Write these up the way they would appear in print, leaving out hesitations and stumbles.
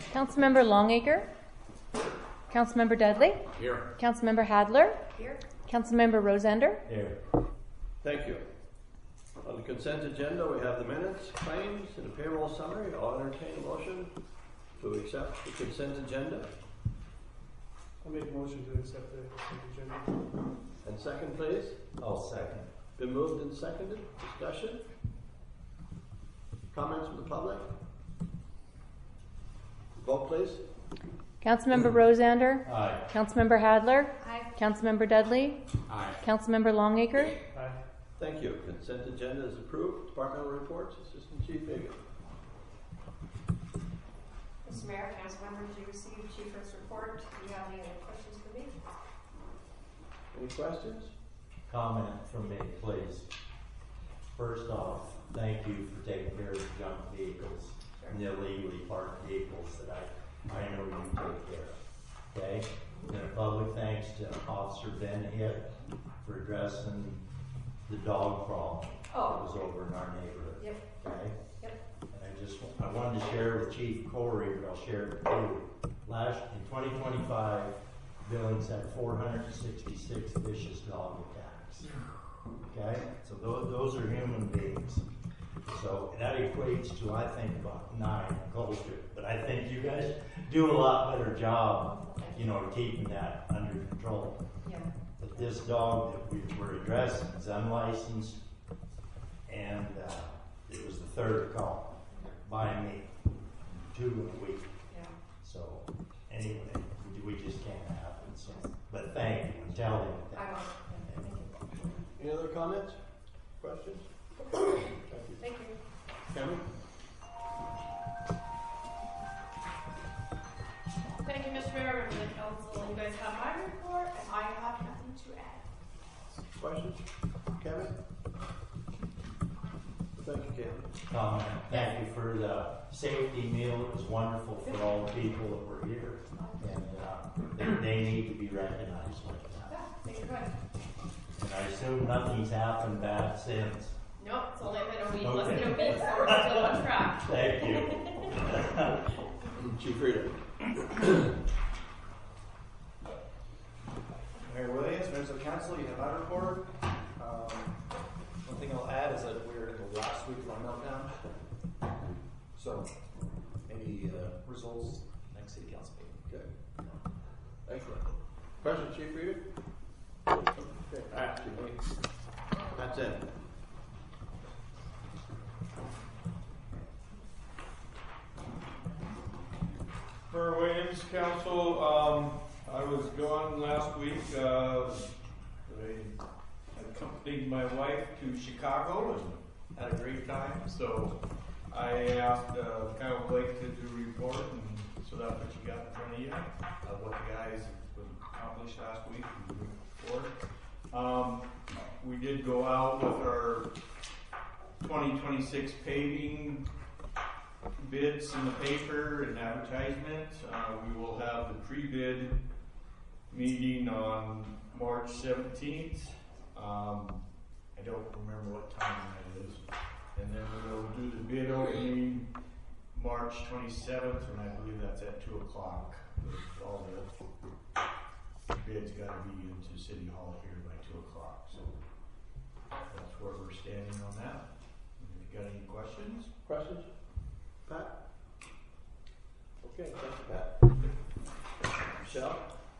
Councilmember Longacre. Councilmember Dudley. Here. Councilmember Hadler. Here. Councilmember Rosander. Here. Thank you. On the consent agenda, we have the minutes, claims, and a payroll summary. I'll entertain a motion to accept the consent agenda. I'll make a motion to accept the consent agenda. And second, please. I'll second. Been moved and seconded. Discussion? Comments from the public? Vote, please. Councilmember Rosander. Aye. Councilmember Hadler. Aye. Councilmember Dudley. Aye. Councilmember Longacre. Aye. Thank you. Consent agenda is approved. Departmental reports. Assistant Chief Hagan. Mr. Mayor, council members, you received Chief Rick's report. Do you have any other questions for me? Any questions? Comment from me, please. First off, thank you for taking care of the junk vehicles and the illegally parked vehicles that I know you take care of. Okay? And a public thanks to Officer Ben Hitt for addressing the dog problem that was over in our neighborhood. Yep. Okay? Yep. And I wanted to share with Chief Corey, but I'll share it with you. In 2025, Billings had 466 vicious dog attacks. Okay? So those are human beings. So that equates to, I think, about 9 close to it. But I think you guys do a lot better job, keeping that under control. Yeah. But this dog that we were addressing is unlicensed, and it was the third call by me, 2 in a week. Yeah. So anyway, we just can't happen. So, but thank you and tell him I that. will. Any other comments? Questions? Thank you. Thank you. Cameron? Thank you, Mr. Mayor, members of the council. You guys have my report, and I have nothing to add. Questions? Kevin? Thank you, Kevin. Comment. Thank you for the safety meal. It was wonderful for all the people that were here, and they need to be recognized like that. Yeah, thank you, guys. And I assume nothing's happened bad since. No, it's only been a week, Okay. less than a week, so we're still on track. Thank you. Chief Reader. Mayor Williams, members of the council, you have my report. One thing I'll add is that we're in the last week of our meltdown. So maybe results next city council meeting. Okay. Excellent. Question, Chief Reader? Okay. That's it. For Williams Council, I was gone last week. I accompanied my wife to Chicago and had a great time. So I asked Kyle Blake to do a report, and so that's what you got in front of you, what the guys accomplished last week and the week before. We did go out with our 2026 paving bids in the paper and advertisement. We will have the pre-bid meeting on March 17th. I don't remember what time that is. And then we'll do the bid opening March 27th, and I believe that's at 2 o'clock. All the bids got to be into City Hall here by 2 o'clock. So that's where we're standing on that. If you got any questions? Questions? Pat? Okay, thank you, Pat. Michelle?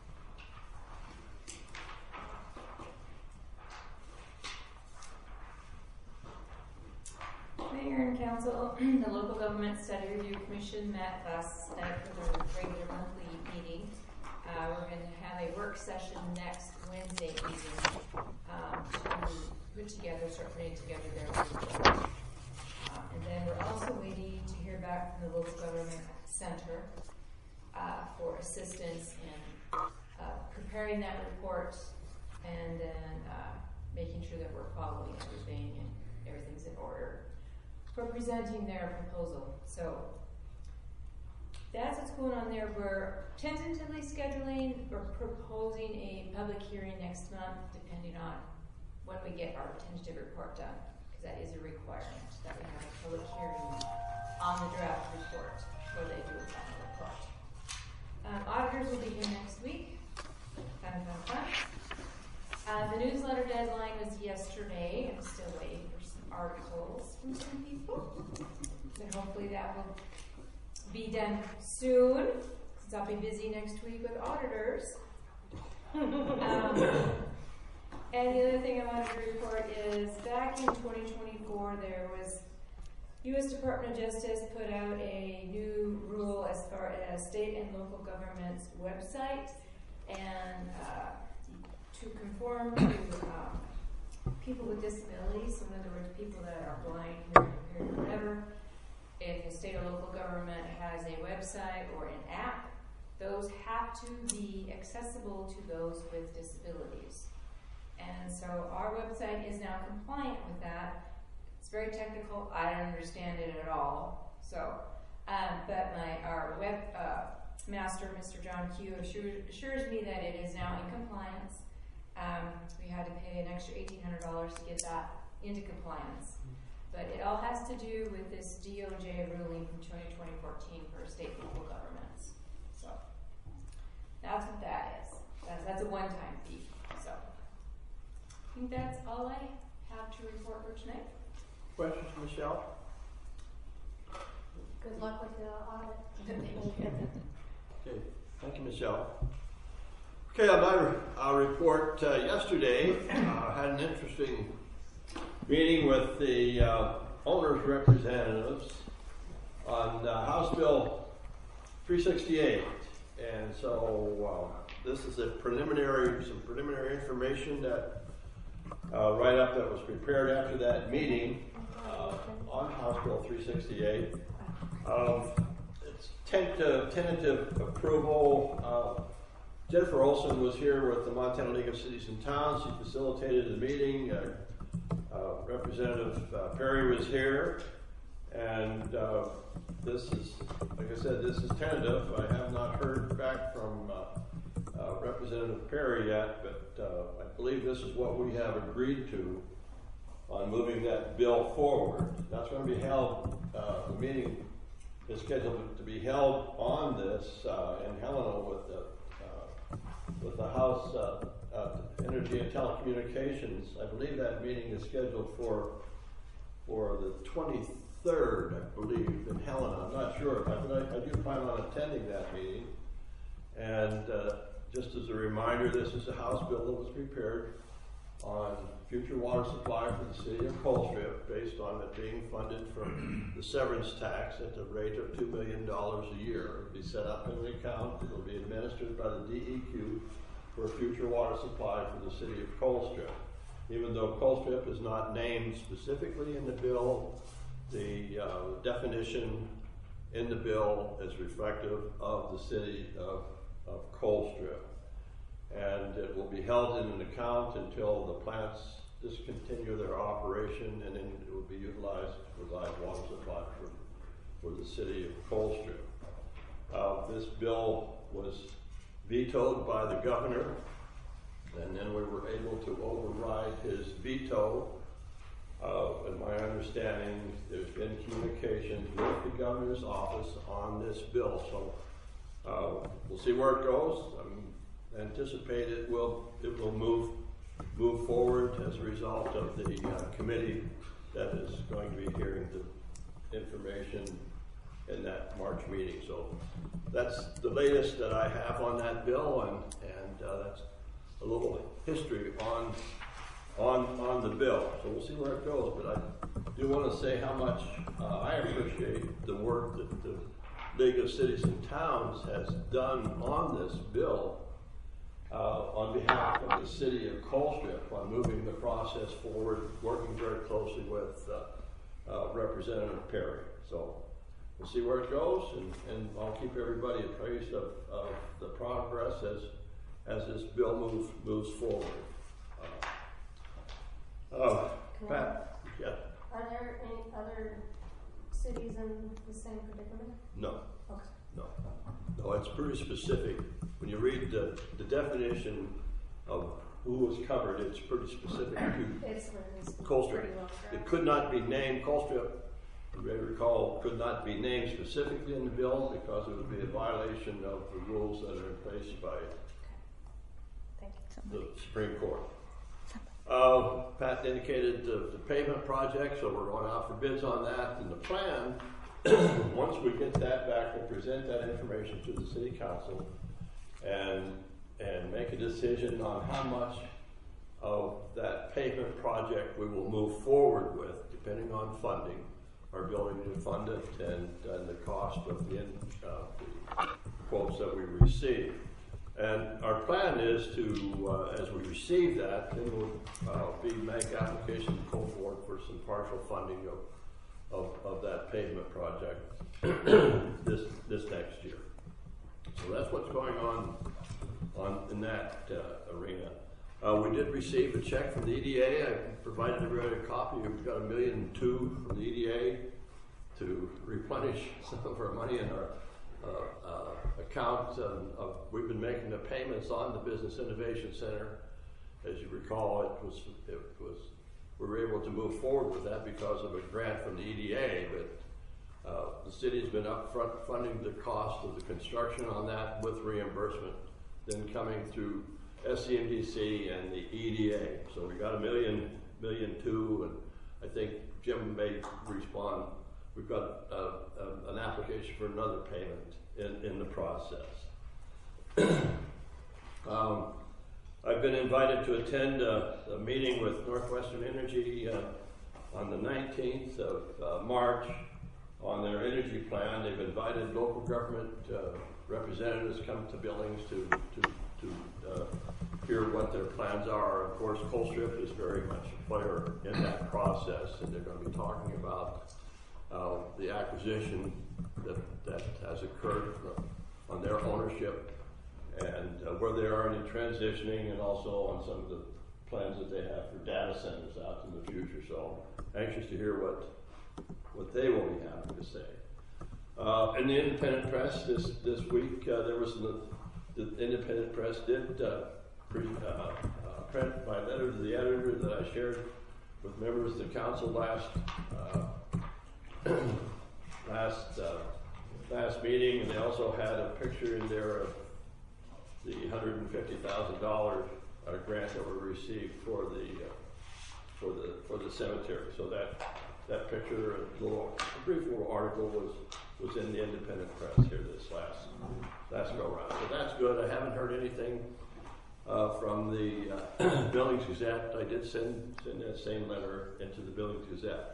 Mayor and Council, the Local Government Study Review Commission met last night for their regular monthly meeting. We're going to have a work session next Wednesday evening to start putting together their report. And then we're also waiting to hear back from the Local Government Center for assistance in preparing that report and then making sure that we're following everything and everything's in order for presenting their proposal. So that's what's going on there. We're tentatively scheduling or proposing a public hearing next month, depending on when we get our tentative report done, because that is a requirement that we have a public hearing on the draft report before they do a final report. articles from some people. And hopefully that will be done soon, since I'll be busy next week with auditors. And the other thing I wanted to report is back in 2024, there was U.S. Department of Justice put out a new rule as far as state and local governments' websites, and to conform to people with disabilities, so in other words, people that are blind, hearing impaired, whatever. If a state or local government has a website or an app, those have to be accessible to those with disabilities. And so our website is now compliant with that. It's very technical. I don't understand it at all. So, but our web master, Mr. John Q, assures me that it is now in compliance. We had to pay an extra $1,800 to get that into compliance. But it all has to do with this DOJ ruling from 2014 for state and local governments. So that's what that is. That's a one-time fee. So I think that's all I have to report for tonight. Questions, Michelle? Good luck with the audit. Okay, thank you, Michelle. Okay, on my report, yesterday had an interesting meeting with the owners' representatives on House Bill 368, and so this is some preliminary information that write-up that was prepared after that meeting on House Bill 368. It's tentative approval. Jennifer Olson was here with the Montana League of Cities and Towns. She facilitated the meeting. Representative Perry was here, and this is, like I said, this is tentative. I have not heard back from Representative Perry yet, but I believe this is what we have agreed to on moving that bill forward. That's going to be held, the meeting is scheduled to be held on this in Helena with the House Energy and Telecommunications. I believe that meeting is scheduled for the 23rd, I believe, in Helena. I'm not sure, but I do plan on attending that meeting. And just as a reminder, this is a House bill that was prepared on future water supply for the city of Colstrip, based on it being funded from the severance tax at the rate of $2 million a year. It will be set up in an account. It will be administered by the DEQ for future water supply for the city of Colstrip. Even though Colstrip is not named specifically in the bill, the definition in the bill is reflective of the city of Colstrip. And it will be held in an account until the plants discontinue their operation, and then it will be utilized to provide water supply for the city of Colstrip. This bill was vetoed by the governor, and then we were able to override his veto. In my understanding, there's been communications with the governor's office on this bill, so we'll see where it goes. Anticipate it will move forward as a result of the committee that is going to be hearing the information in that March meeting. So that's the latest that I have on that bill, and that's a little history on the bill. So we'll see where it goes, but I do want to say how much I appreciate the work that the League of Cities and Towns has done on this bill on behalf of the city of Colstrip on moving the process forward, working very closely with Representative Perry. So we'll see where it goes, and I'll keep everybody appraised of the progress as this bill moves forward. Pat, yeah. Are there any other cities in the same predicament? No. Okay. No, it's pretty specific. When you read the definition of who was covered, it's pretty specific to Colstrip. It could not be named, Colstrip, you may recall, could not be named specifically in the bill because it would be a violation of the rules that are in place by the Supreme Court. Pat indicated the pavement project, so we're going out for bids on that. And the plan, once we get that back, we'll present that information to the city council and make a decision on how much of that pavement project we will move forward with, depending on funding, our ability to fund it, and the cost of the quotes that we receive. And our plan is to, as we receive that, then we'll make application to go forward for some partial funding of that pavement project this next year. So that's what's going on in that arena. We did receive a check from the EDA. I provided everybody a copy. We've got $1.2 million from the EDA to replenish some of our money in our account. We've been making the payments on the Business Innovation Center. As you recall, we were able to move forward with that because of a grant from the EDA, but the city's been upfront funding the cost of the construction on that with reimbursement, then coming through SCMDC and the EDA. So we got $1.2 million, and I think Jim may respond. We've got an application for another payment in the process. I've been invited to attend a meeting with Northwestern Energy on the 19th of March on their energy plan. They've invited local government representatives to come to Billings to hear what their plans are. Of course, Colstrip is very much a player in that process, and they're going to be talking about the acquisition that has occurred on their ownership, and where they are in transitioning, and also on some of the plans that they have for data centers out in the future. So anxious to hear what they will be having to say. In the independent press this week, there was the independent press did print my letter to the editor that I shared with members of the council last meeting, and they also had a picture in there of the $150,000 grant that we received for the cemetery. So that picture, a brief little article was in the independent press here this last go round. So that's good. I haven't heard anything from the Billings Gazette. I did send that same letter into the Billings Gazette.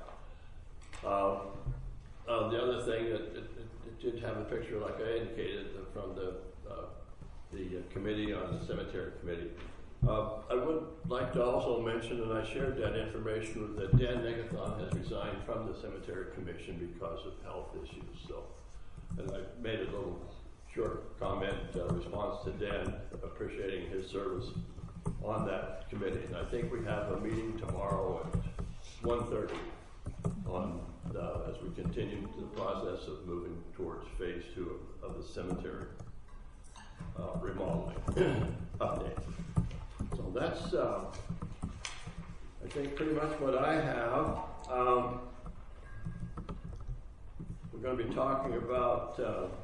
The other thing, it did have a picture, like I indicated, from the committee on the cemetery committee. I would like to also mention, and I shared that information, that Dan Negathon has resigned from the cemetery commission because of health issues. So, and I made a little short comment response to Dan, appreciating his service on that committee. And I think we have a meeting tomorrow at 1:30 on as we continue the process of moving towards phase 2 of the cemetery remodeling update. So that's, I think, pretty much what I have. We're going to be talking about,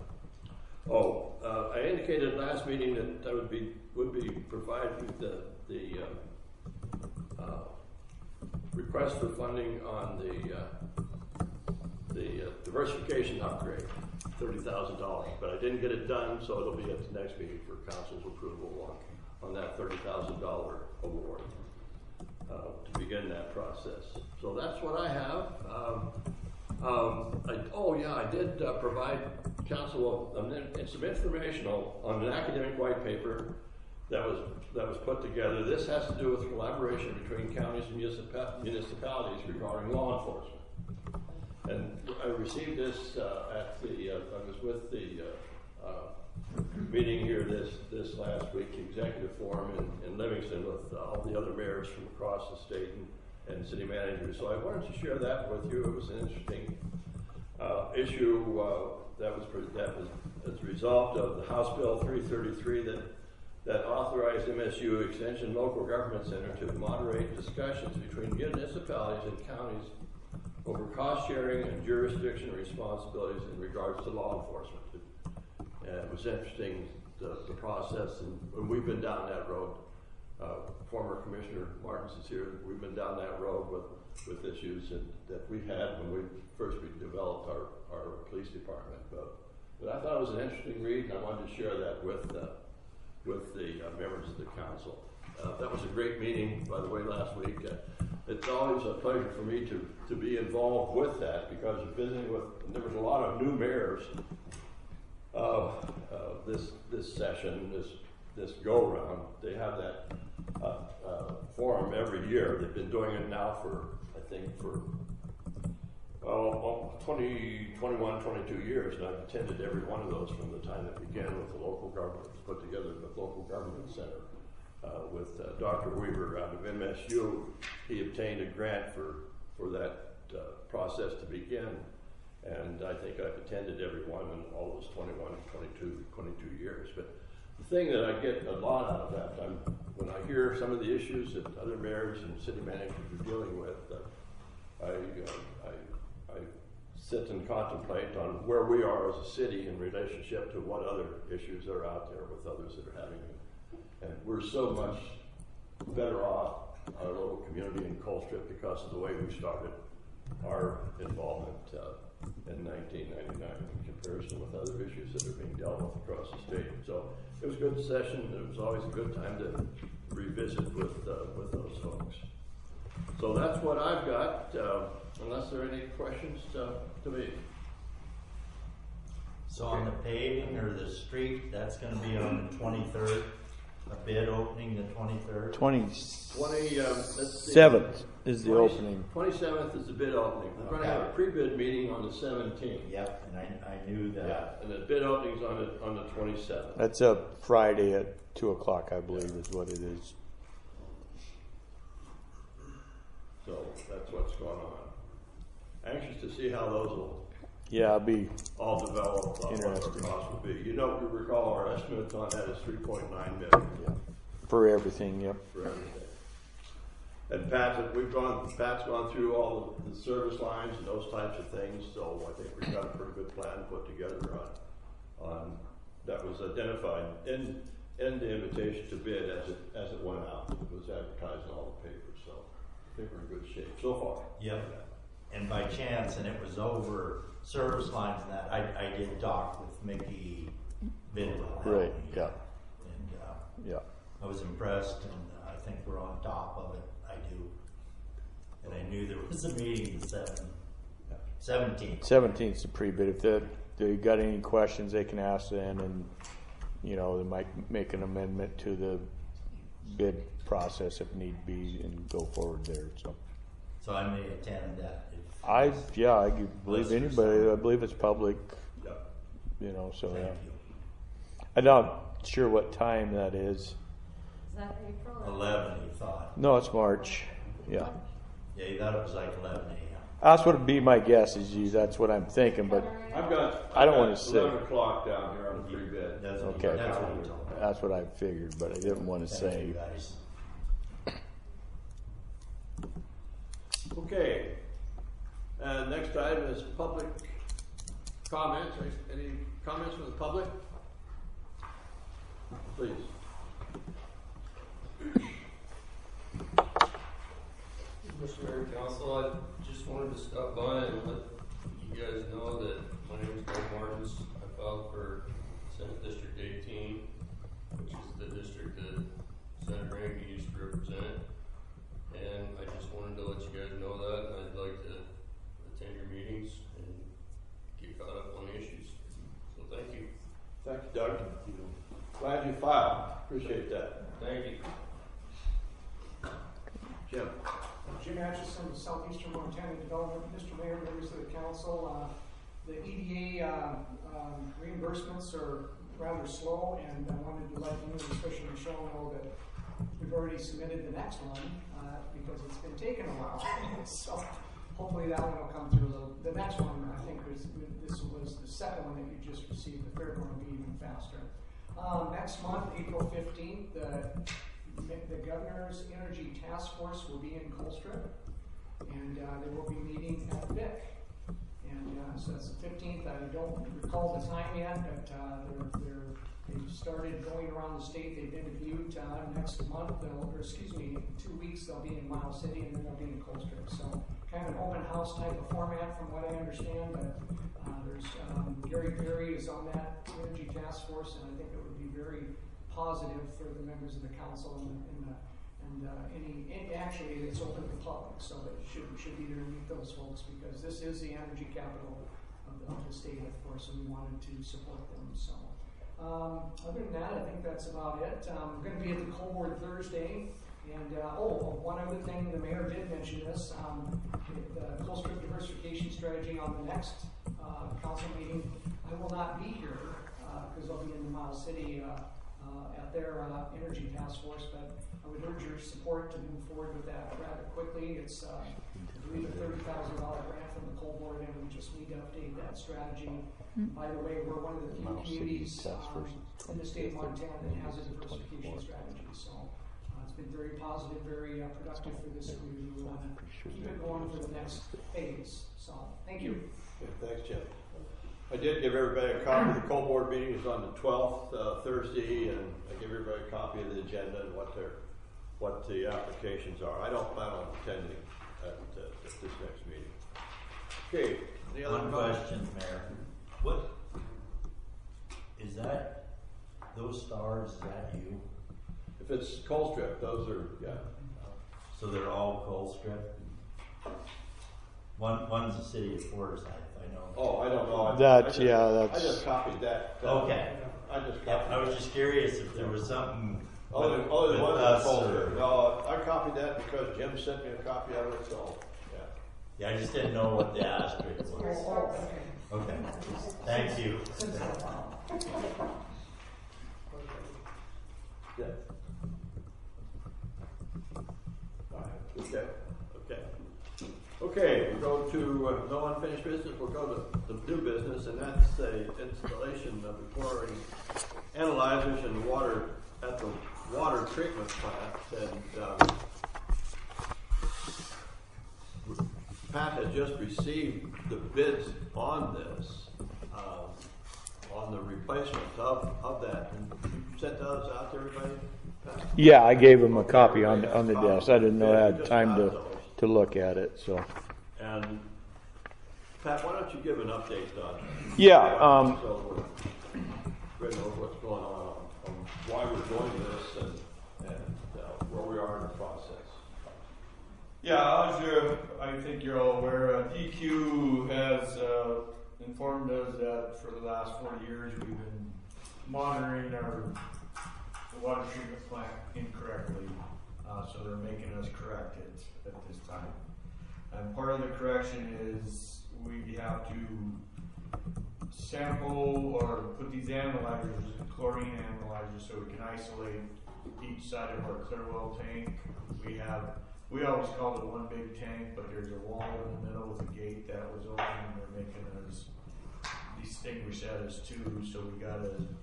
I indicated last meeting that I would be providing the request for funding on the diversification upgrade, $30,000, but I didn't get it done, so it'll be at the next meeting for council's approval on that $30,000 award to begin that process. So that's what I have. I did provide council some information on an academic white paper that was put together. This has to do with collaboration between counties and municipalities regarding law enforcement. And I received this I was with the meeting here this last week, executive forum in Livingston, with all the other mayors from across the state and city managers. So I wanted to share that with you. It was an interesting issue that was as a result of the House Bill 333 that authorized MSU Extension Local Government Center to moderate discussions between municipalities and counties over cost sharing and jurisdiction responsibilities in regards to law enforcement. It was interesting, the process, and we've been down that road former Commissioner Martins is here. We've been down that road with issues that we had when we developed our police department. But I thought it was an interesting read, and I wanted to share that with the members of the council. That was a great meeting, by the way, last week. It's always a pleasure for me to be involved with that, because visiting there was a lot of new mayors this session, this go round. They have that forum every year. They've been doing it now for 21, 22 years, and I've attended every one of those from the time it began with the local government, put together the local government center. With Dr. Weaver out of MSU, he obtained a grant for that process to begin, and I think I've attended every one in all those 21, 22 years. But the thing that I get a lot out of that, when I hear some of the issues that other mayors and city managers are dealing with, I sit and contemplate on where we are as a city in relationship to what other issues are out there with others that are having them. And we're so much better off, our little community in Colstrip, because of the way we started our involvement in 1999 in comparison with other issues that are being dealt with across the state. So it was a good session. It was always a good time to revisit with those folks. So that's what I've got, unless there are any questions to me. So on the paving or the street, that's going to be on the 23rd. A bid opening the 23rd. 27th is the opening. 27th is the bid opening. We're going to have a pre-bid meeting on the 17th. Yep, and I knew that. Yeah, and the bid opening's on the 27th. That's a Friday at 2 o'clock, I believe, is what it is. So that's what's going on. Anxious to see how those will I'll be all develop what our interesting. cost will be. You recall our estimate on that is $3.9 million. Yeah. For everything, yep. For everything. And Pat's gone through all the service lines and those types of things, so I think we've got a pretty good plan put together on that was identified in the invitation to bid as it went out. It was advertised in all the papers, so I think we're in good shape so far. Yep. And by chance, and it was over service lines and that, I did talk with Mickey Bidwell. Right, yeah. And I was impressed, and I think we're on top of it. I do. And I knew there was a meeting the 17th. 17th is the pre-bid. If they got any questions, they can ask then, and they might make an amendment to the bid process if need be, and go forward there. So I may attend that. I believe anybody. I believe it's public. Yep. So Thank yeah. you. I'm not sure what time that is. Is that April? Or 11, you thought. No, it's March. Yeah. Yeah, you thought it was like 11 a.m. That's what would be my guess. That's what I'm thinking, but I don't want to say. 11 o'clock down here on the pre-bid. That's Okay. That's what you told me. That's what I figured, but I didn't want to Thank you, say. guys. Okay. Next item is public comments. Any comments from the public? Please. Mr. Mayor and Council, I just wanted to stop by and let you guys know that my name is Greg Martins. I filed for Senate District 18, which is the district that Senator Rankin used to represent. And I just wanted to let you guys know that, and I'd like to attend your meetings and get caught up on the issues. So thank you. Thank you, Doug. Glad you filed. Appreciate that. Thank you. Jim. Jim Atchison, Southeastern Montana Development. Mr. Mayor, members of the council, the EDA reimbursements are rather slow, and I wanted to let you, especially Michelle, know that we've already submitted the next one because it's been taking a while. So hopefully that one will come through. The next one, I think, this was the second one that you just received. The third one will be even faster. Next month, April 15th, the Governor's Energy Task Force will be in Colstrip, and they will be meeting at VIC. And so that's the 15th. I don't recall the time yet, but they've started going around the state. They've interviewed next month, or excuse me, in 2 weeks they'll be in Miles City and then they'll be in Colstrip. So kind of an open house type of format from what I understand. But there's Gary Perry is on that energy task force, and I think it would be very positive for the members of the council actually it's open to the public, so it should be there to meet those folks because this is the energy capital of the state, of course, and we wanted to support them. So other than that, I think that's about it. We're going to be at the Coal Board Thursday, and one other thing, the mayor did mention this, the Colstrip diversification strategy on the next council meeting. I will not be here because I'll be in the Miles City at their energy task force, but I would urge your support to move forward with that rather quickly. It's, I believe, a $30,000 grant from the Coal Board, and we just need to update that strategy. By the way, we're one of the few communities in the state of Montana that has a diversification strategy. So it's been very positive, very productive for this community. We want to keep it going for the next phase. So thank you. Yeah, thanks, Jim. I did give everybody a copy of the Coal Board meeting. It's on the 12th, Thursday, and I give everybody a copy of the agenda and what the applications are. I don't plan on attending at this next meeting. Okay. Any other question, Mayor. What is that? Those stars? Is that you? If it's Colstrip, those are So they're all Colstrip. One's the city of Forsyth. I know. Oh, I don't know. That's I just copied that. Okay. I just copied I was just curious if there was something. There's one that's Colstrip. No, I copied that because Jim sent me a copy of it. So yeah, I just didn't know what the asterisk was. Okay. Thank you. Yeah. Okay, we go to no unfinished business. We'll go to the new business, and that's the installation of the chlorine analyzers and water at the water treatment plant. And Pat had just received the bids on this, on the replacement of that. And you sent those out to everybody? Pat? Yeah, I gave him a copy on the desk. I didn't know I had time to look at it. So. And Pat, why don't you give an update on? Yeah. So everybody knows what's going on why we're doing this and where we are in the process. Yeah, as I think you're all aware, DQ has informed us that for the last 40 years we've been monitoring our water treatment plant incorrectly, so they're making us correct it at this time. And part of the correction is we have to sample or put these analyzers, chlorine analyzers, so we can isolate each side of our clear well tank. We always called it one big tank, but there's a wall in the middle with a gate that was open, and they're making us distinguish that as two. So we got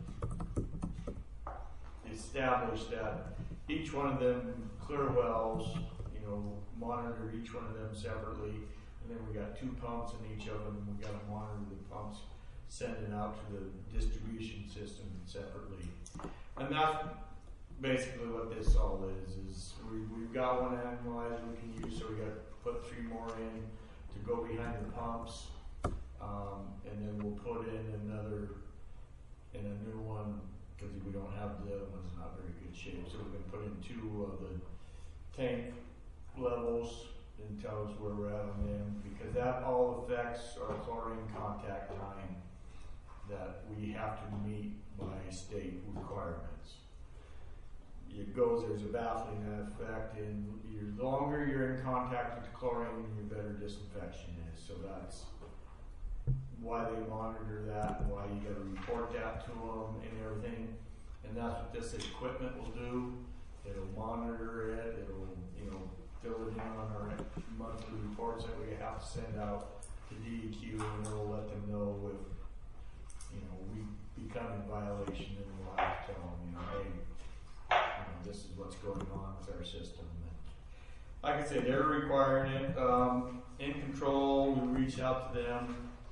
to establish that each one of them clear wells, monitor each one of them separately, and then we got 2 pumps in each of them, and we got to monitor the pumps, send it out to the distribution system separately. And that's basically what this all is we've got one analyzer we can use, so we got to put 3 more in to go behind the pumps, and then we'll put in a new one because we don't have the other one's not very good shape, so we're going to put in 2 of the tank levels and tell us where we're at on them, because that all affects our chlorine contact time that we have to meet by state requirements. There's a baffling effect, and the longer you're in contact with the chlorine, the better disinfection is. So that's why they monitor that, and why you got to report that to them and everything. And that's what this equipment will do. It'll monitor it. It'll, fill it in on our monthly reports that we have to send out to DEQ, and it'll let them know if, we become in violation, and we'll have to tell them, hey, this is what's going on with our system. And like I said, they're requiring it. In Control, we reached out to them.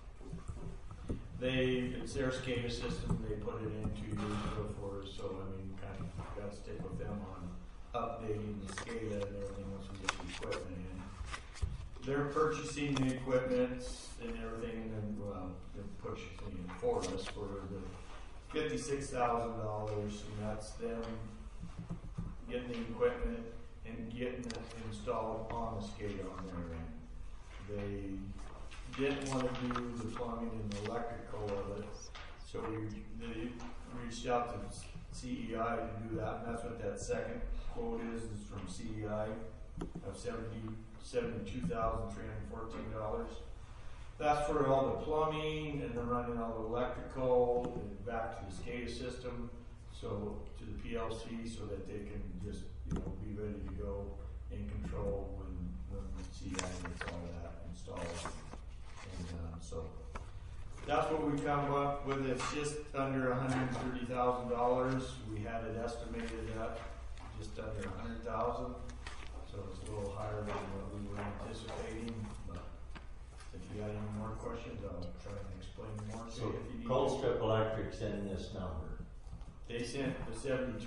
it's their SCADA system, they put it in 2 years ago for us, so I mean, kind of got to stick with them on updating the SCADA and everything once we get the equipment in. They're purchasing the equipment and everything, and then, well, they're purchasing it for us for the $56,000, and that's them getting the equipment and getting it installed on the SCADA on their end. They didn't want to do the plumbing and the electrical of it, so they reached out to CEI to do that, and that's what that second quote is from CEI of $72,314. That's for all the plumbing and then running all the electrical and back to the SCADA system, so to the PLC, so that they can just be ready to go in control when the CEI gets all that installed. And so that's what we come up with. It's just under $130,000. We had it estimated at just under $100,000, so it's a little higher than what we were anticipating. But if you got any more questions, I'll try and explain more. So Cold Strip Electric sent this number. They sent the $72,000.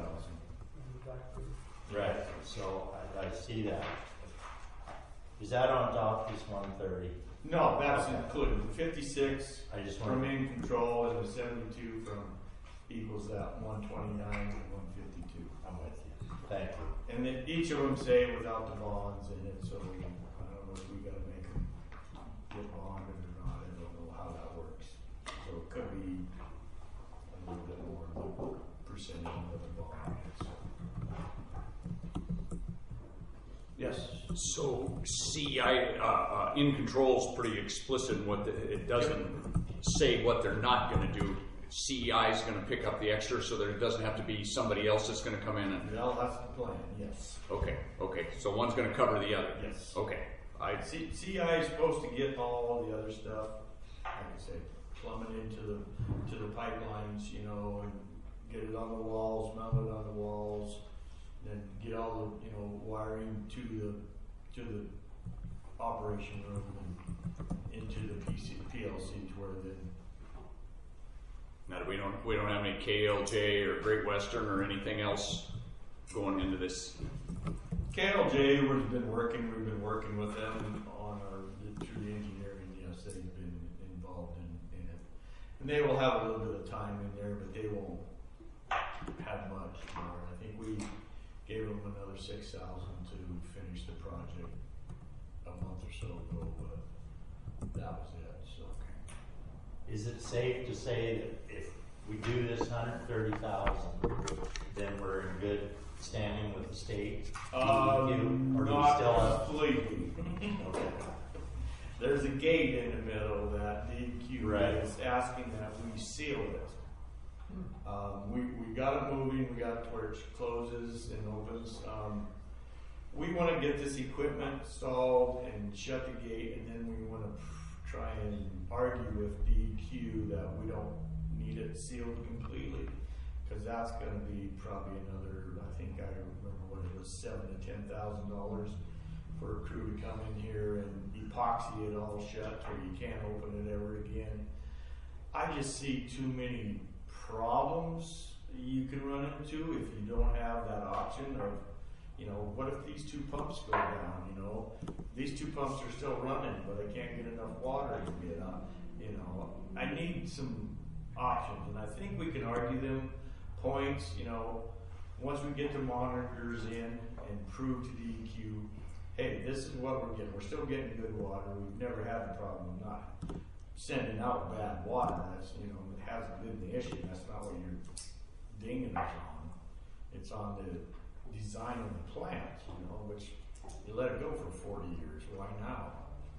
Right. So I see that. Is that on top of this 130? No, that's Okay. included. The 56 I just from want in control and the 72 from equals that 129 and 152. I'm with you. Thank you. And then each of them say without the bonds in it, so I don't know if we gotta make them get bonded or not. I don't know how that works. So it could be a little bit more than the percentage of the bond. So. Yes. So CEI in control is pretty explicit in what it doesn't say what they're not going to do. CEI is going to pick up the extra, so that it doesn't have to be somebody else that's going to come in. And Well, that's the plan. Yes. okay. So one's going to cover the other. Yes. Okay. CEI is supposed to get all the other stuff, like I say, plumbing into the pipelines, and get it on the walls, mount it on the walls, then get all the wiring to the operation room and into the PLC to where then. Now we don't have any KLJ or Great Western or anything else going into this. KLJ, we've been working with them on through the engineering. Yes, they've been involved in it, and they will have a little bit of time in there, but they won't have much more. I think we gave them another $6,000 to finish the project a month or so ago, but that was it. So, Is it safe to say that if we do this 130,000, then we're in good standing with the state? Or do we not still have? completely. Okay. There's a gate in the middle that DEQ Right. is asking that we seal it. We got it moving. We got it to where it closes and opens. We want to get this equipment installed and shut the gate, and then we want to try and argue with DEQ that we don't need it sealed completely, because that's going to be probably another. I think I remember what it was, $7,000 to $10,000 for a crew to come in here and epoxy it all shut, where you can't open it ever again. I just see too many problems you can run into if you don't have that option of, what if these two pumps go down? These two pumps are still running, but I can't get enough water to get on. I need some options, and I think we can argue them points. Once we get the monitors in and prove to DEQ, hey, this is what we're getting. We're still getting good water. We've never had a problem of not sending out bad water. That's it hasn't been the issue. That's not what you're dinging us on. It's on the design of the plant, which you let it go for 40 years. Why now?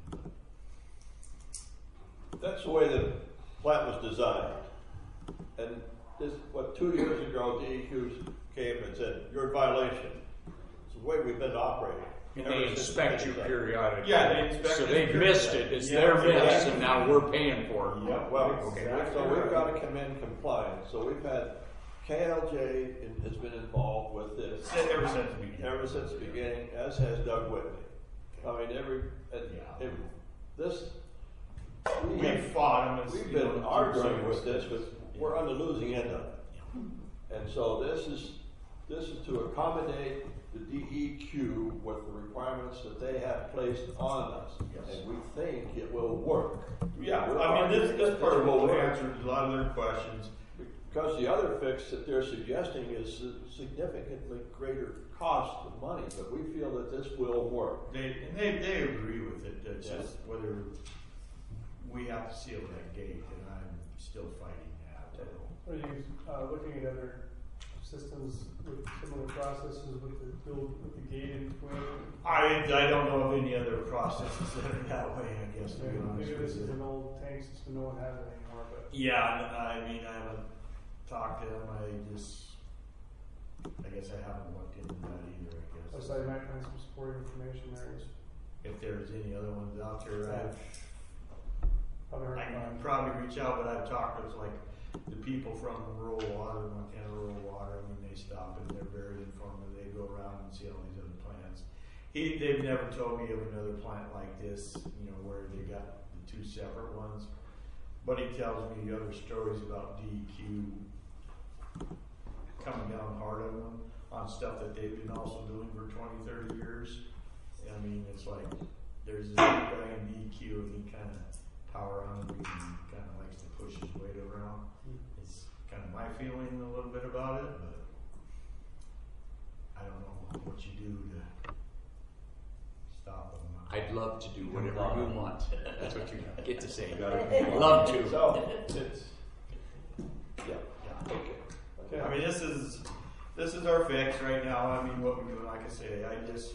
That's the way the plant was designed. And this, 2 years ago, DEQ came and said, you're in violation. It's the way we've been operating. And they inspect you periodically. Yeah, they inspect So us they've missed it. It's their miss, and now we're paying for it. Yeah, Well, Okay. so we've got to come in compliant. So we've had KLJ has been involved with this ever since the beginning. ever since the beginning, as has Doug Whitney. I mean, we've fought them. We've been arguing with this, but we're on the losing end of it. And so this is to accommodate the DEQ with the requirements that they have placed on us. Yes. And we think it will work. Yeah, We're I mean, arguing this part it will will work. answer a lot of their questions. Because the other fix that they're suggesting is a significantly greater cost of money, but we feel that this will work. They agree with it. It's Yes. just whether we have to seal that gate, and I'm still fighting that. Are you looking at other systems with similar processes with the gate in between? I don't know of any other processes that are that way, I guess, to be honest Maybe with this you. is an old tank system, no one has it anymore, but. Yeah, I mean, I haven't talked to them. I guess I haven't looked into that either, I guess. I saw you might find some supporting information there. If there's any other ones out there, I can I've probably reach out, but I've talked with like the people from Rural Water, Montana Rural Water. I mean, they stop and they're very informative. They go around and see all these other plants. They've never told me of another plant like this, where they got the two separate ones. But he tells me other stories about DEQ coming down hard on them on stuff that they've been also doing for 20, 30 years. I mean, it's like there's this guy in DEQ and he kind of power hungry and kind of likes to push his weight around. It's kind of my feeling a little bit about it, but I don't know what you do to stop them. I'd love to do whatever you want. That's what you get to say. Love to. So it's Okay. I mean, this is our fix right now. I mean, what we're doing, like I say,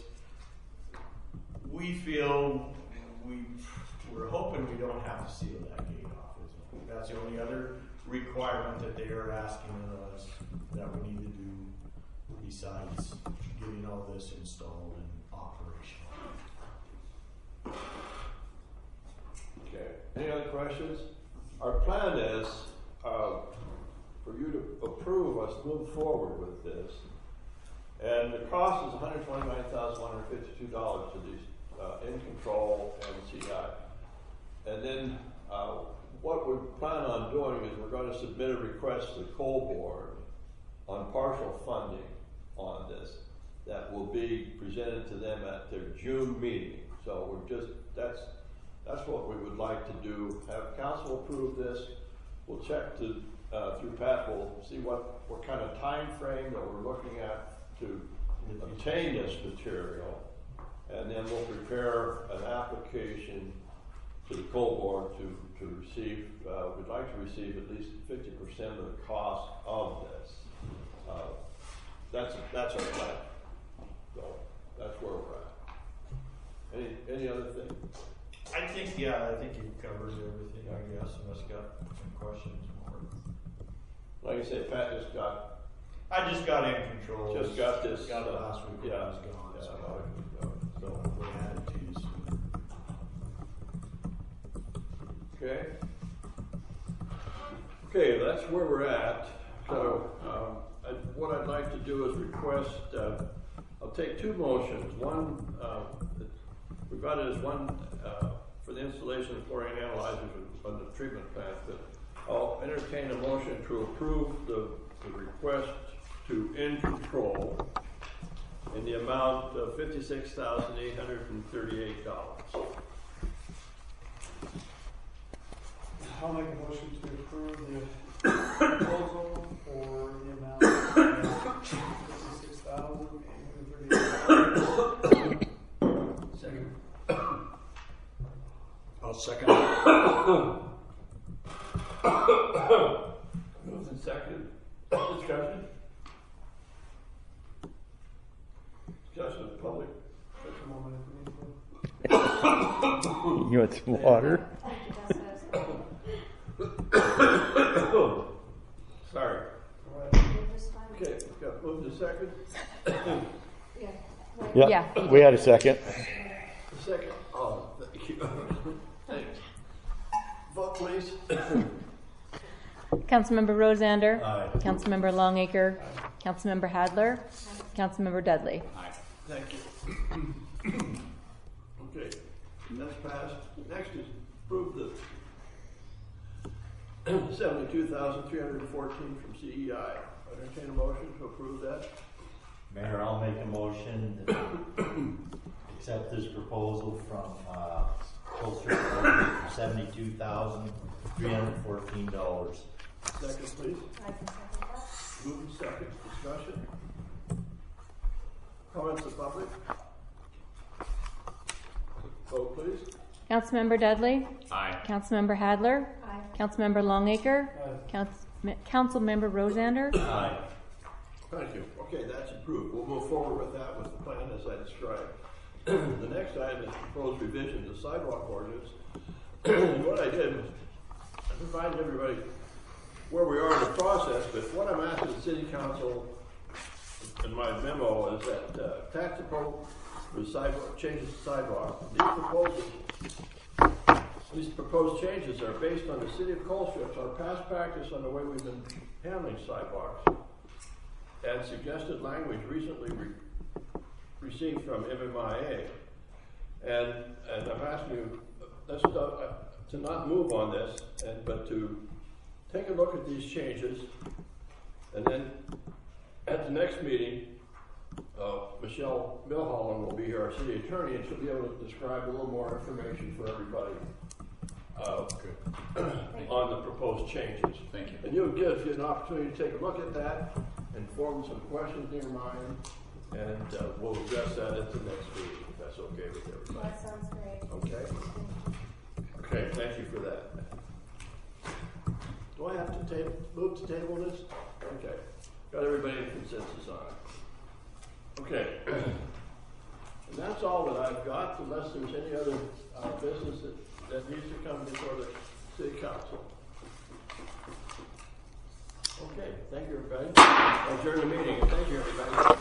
we feel we're hoping we don't have to seal that gate off. That's the only other requirement that they are asking of us that we need to do besides getting all this installed and operational. okay. Any other questions? Our plan is for you to approve us move forward with this, and the cost is $129,152 to these in control and CI. And then what we plan on doing is we're going to submit a request to the coal board on partial funding on this that will be presented to them at their June meeting. So that's what we would like to do. Have council approve this. We'll check through Pat. We'll see what kind of time frame that we're looking at to obtain this material, and then we'll prepare an application to the coal board to receive. We'd like to receive at least 50% of the cost of this. That's our plan. So that's where we're at. Any other thing? I think you covered everything, I guess, unless you got some questions more. Like I said, Pat I just got in control. Just got this. Got it last week when I was gone. Yeah, So we'll add it to you soon. Okay. Okay, that's where we're at. So what I'd like to do is request, I'll take two motions. One, we've got it as one for the installation of chlorine analyzers on the treatment plant, but I'll entertain a motion to approve the request to In Control in the amount of $56,838. I'll make a motion to approve the proposal for the amount of $56,838. Second. I'll second. Moved and seconded. Discussion? Discussion of public. Take a moment if we need to. You want some water? Sorry. Okay, got moved to second. Yeah, we had a second. Second. Oh, thank you. Thanks. Vote, please. Councilmember Rosander. Aye. Councilmember Longacre. Councilmember Hadler. Councilmember Dudley. Aye. Thank you. Okay, that's passed. Next is approve the $72,314 from CEI. I entertain a motion to approve that. Mayor, I'll make a motion to accept this proposal from Colstrip for $72,314. Second, please. I can second that. Moving second. Discussion. Comments of public? Vote, please. Councilmember Dudley. Aye. Councilmember Hadler. Aye. Councilmember Longacre. Councilmember Rosander. Aye. Thank you. Okay, that's approved. We'll move forward with that with the plan as I described. The next item is proposed revision to sidewalk ordinance. And what I did was I provided everybody where we are in the process, but what I'm asking the city council in my memo is that tax approach for sidewalk changes to sidewalk. These proposed changes are based on the city of Colstrip, our past practice on the way we've been handling sidewalks, and suggested language recently received from MMIA. And I'm asking you to not move on this, but to take a look at these changes, and then at the next meeting, Michelle Milholland will be here, our city attorney, and she'll be able to describe a little more information for everybody on the proposed changes. Thank you. And you'll give you an opportunity to take a look at that and form some questions in your mind, and we'll address that at the next meeting, if that's okay with everybody. That sounds great. Okay. Okay, thank you for that. Do I have to move to table this? Okay. Got everybody in consensus on it. Okay. And that's all that I've got, unless there's any other business that needs to come before the city council. Okay, thank you, everybody. I'll adjourn the meeting, and thank you, everybody.